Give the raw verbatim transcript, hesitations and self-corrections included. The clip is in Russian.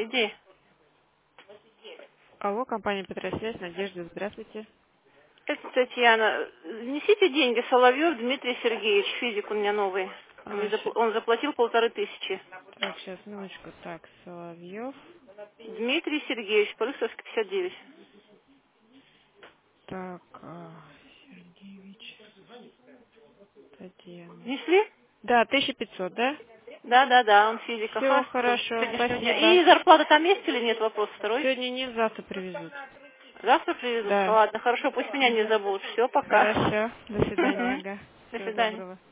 Иди. Алло, компания Петросвязь, Надежда, здравствуйте. Это Татьяна. Несите деньги. Соловьев Дмитрий Сергеевич, физик у меня новый. Он, мне А, щ- запл- он заплатил полторы тысячи. Так, сейчас, минуточку. Так, Соловьев. Дмитрий Сергеевич, Полюсовский, пятьдесят девять. Так, а, Сергеевич, Татьяна. Несли? Да, тысяча пятьсот, да? Да, да, да, он физик. Все Ага, с хорошо, сегодняшнего дня. спасибо. И зарплата там есть или нет? Вопрос второй. Сегодня не, завтра привезут. Завтра привезут? Да. Ладно, хорошо, пусть меня не забудут. Все, пока. Хорошо. До свидания, Мгм. ага. До Всего свидания. доброго.